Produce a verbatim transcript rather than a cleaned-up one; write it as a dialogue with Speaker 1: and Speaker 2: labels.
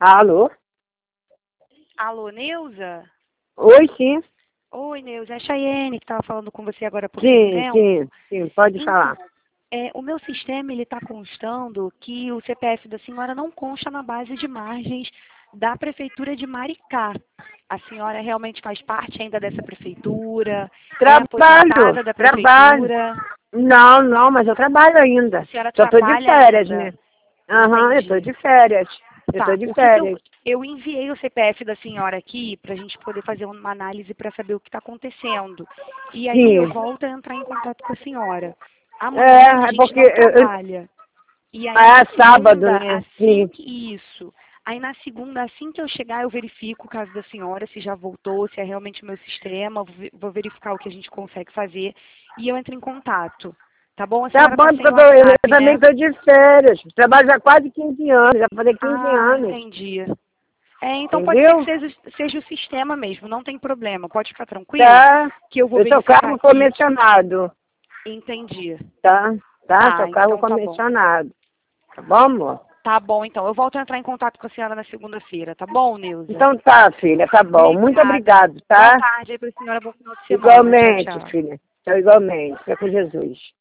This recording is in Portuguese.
Speaker 1: Alô?
Speaker 2: Alô, Neuza?
Speaker 1: Oi, sim.
Speaker 2: Oi, Neuza, é a Chayene que estava falando com você agora por
Speaker 1: Sim,
Speaker 2: tempo.
Speaker 1: sim, sim, pode
Speaker 2: Então,
Speaker 1: falar.
Speaker 2: é, o meu sistema ele está constando que o C P F da senhora não consta na base de margens da prefeitura de Maricá. A senhora realmente faz parte ainda dessa prefeitura? É
Speaker 1: Trabalho,
Speaker 2: aposentada da
Speaker 1: trabalho.
Speaker 2: prefeitura?
Speaker 1: Não, não, mas eu trabalho ainda.
Speaker 2: A senhora
Speaker 1: Só tô de
Speaker 2: trabalha
Speaker 1: férias, né?
Speaker 2: ainda?
Speaker 1: Aham, eu tô
Speaker 2: Entendi.
Speaker 1: de férias. Eu tô
Speaker 2: Tá,
Speaker 1: de
Speaker 2: o que que eu...
Speaker 1: férias.
Speaker 2: Eu enviei o C P F da senhora aqui para a gente poder fazer uma análise para saber o que está acontecendo. E aí eu
Speaker 1: Sim.
Speaker 2: volto a entrar em contato com a senhora. Amanhã
Speaker 1: É,
Speaker 2: a
Speaker 1: é
Speaker 2: gente
Speaker 1: porque
Speaker 2: não
Speaker 1: eu, eu-
Speaker 2: trabalha. E aí na
Speaker 1: é sábado,
Speaker 2: segunda,
Speaker 1: né?
Speaker 2: assim
Speaker 1: Sim.
Speaker 2: que isso. Aí na segunda, assim que eu chegar, eu verifico o caso da senhora, se já voltou, se é realmente o meu sistema, vou ve- vou verificar o que a gente consegue fazer e eu entro em contato. Tá bom? A
Speaker 1: Tá
Speaker 2: senhora
Speaker 1: bom,
Speaker 2: tá
Speaker 1: porque
Speaker 2: sem
Speaker 1: eu, tô, eu
Speaker 2: WhatsApp,
Speaker 1: também
Speaker 2: né?
Speaker 1: tô de férias. Trabalho já há quase quinze anos, já falei quinze
Speaker 2: Ah,
Speaker 1: anos.
Speaker 2: entendi. É, então pode ser que
Speaker 1: Entendeu?
Speaker 2: seja, seja o sistema mesmo, não tem problema. Pode ficar tranquila
Speaker 1: Tá.
Speaker 2: que eu vou
Speaker 1: Eu sou
Speaker 2: verificar
Speaker 1: cargo
Speaker 2: aqui.
Speaker 1: comissionado.
Speaker 2: Entendi.
Speaker 1: Tá? Tá? Sou
Speaker 2: Tá,
Speaker 1: cargo
Speaker 2: então tá bom.
Speaker 1: comissionado. Tá bom, amor?
Speaker 2: Tá bom, então. Eu volto a entrar em contato com a senhora na segunda-feira, tá bom, Neuza?
Speaker 1: Então tá, filha, tá bom. Muito
Speaker 2: Obrigada.
Speaker 1: obrigado,
Speaker 2: Boa
Speaker 1: tá?
Speaker 2: tarde aí pra senhora, bom final de semana. Tchau,
Speaker 1: Igualmente,
Speaker 2: tchau.
Speaker 1: filha. Então, igualmente. Fica com Jesus.